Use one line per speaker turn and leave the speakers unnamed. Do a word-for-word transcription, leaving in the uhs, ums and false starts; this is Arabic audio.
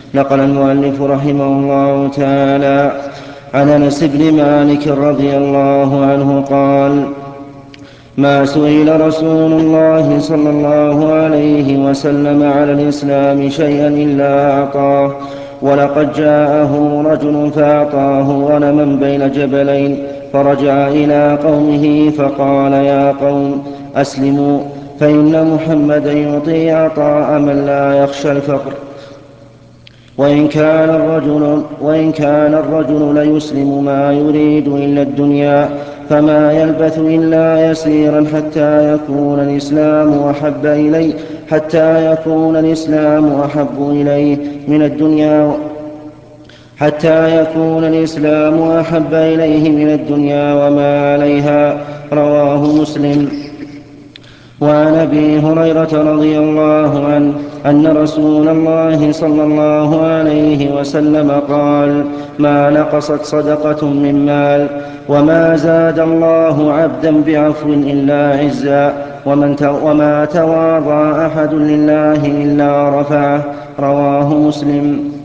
نقل المؤلف رحمه الله تعالى عن أنس بن مالك رضي الله عنه قال: ما سئل رسول الله صلى الله عليه وسلم على الإسلام شيئا إلا أعطاه، ولقد جاءه رجل فأعطاه غنما بين جبلين، فرجع إلى قومه فقال: يا قوم أسلموا، فإن محمدا يعطي عطاء من لا يخشى الفقر، وإن كان الرجل, وإن كان الرجل ليسلم ما يريد إلا الدنيا، فما يلبث إلا يسيرا حتى يكون الإسلام أحب إليه حتى يكون الإسلام أحب إليه من الدنيا حتى يكون الإسلام أحب إليه من الدنيا وما عليها. رواه مسلم. وعن أبي هريرة رضي الله عنه أن رسول الله صلى الله عليه وسلم قال: ما نقصت صدقة من مال، وما زاد الله عبدا بعفو إلا عزا، وما تواضع أحد لله إلا رفعه. رواه مسلم.